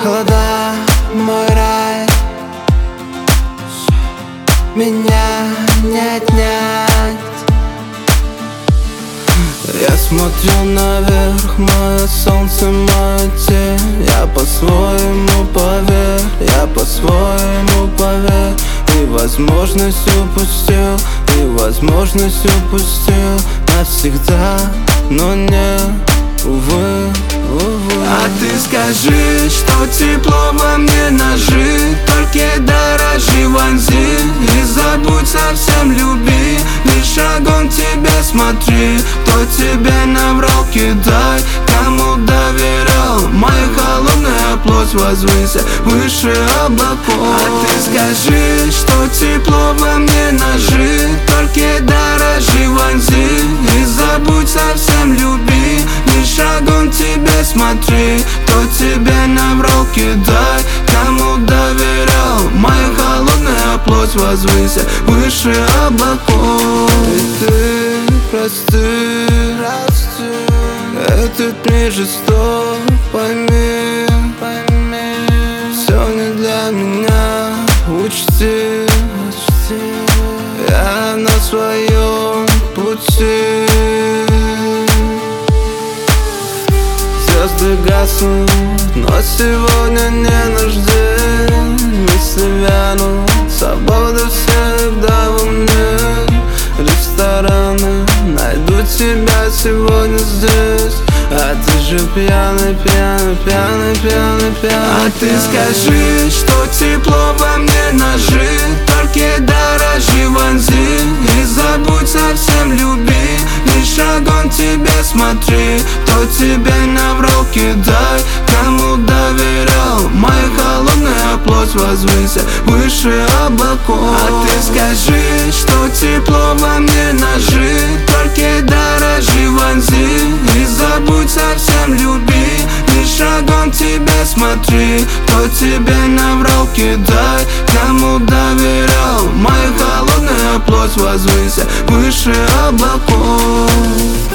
холода, мой рай, меня не отнять. Я смотрю наверх, мое солнце, моя тень. Я по-своему поверь, я по-своему поверь. И возможность упустил, и возможность упустил навсегда, но не, увы, увы. А ты скажи, что тепло во мне ножи, только дорожи вонзи и забудь совсем люби. Лишь огонь тебе смотри, кто тебе наврал, кидай. Кому доверял, моя холодная плоть, возвыся выше облаков. А ты скажи, что тепло во мне ножи, только дорожи вонзи и забудь совсем люби. Лишь огонь тебе смотри, кто тебе наврал, кидай. Кому доверял, моя холодная плоть, возвыся выше облаков. И ты прости, этот мир жесток, пойми, все не для меня, учти, я на своем пути. Звезды гаснут, но сегодня не наш день. Мысли вянут, свобода всегда во мне. Рестораны, найду тебя сегодня здесь. А ты же пьяный, пьяный, пьяный, пьяный, пьяный. А ты скажи, что тепло во мне ножи, только дорожи вонзи и забудь совсем люби. Лишь огонь тебе смотри, кто тебе наврал, кидай. Кому доверял, моя холодная плоть, возвыся выше облаков. А ты скажи, что тепло во мне ножи, только дорожи вонзи и забудь совсем люби. Лишь огонь тебе смотри, кто тебе наврал, кидай. Кому доверял, моя холодная плоть, возвыся выше облаков.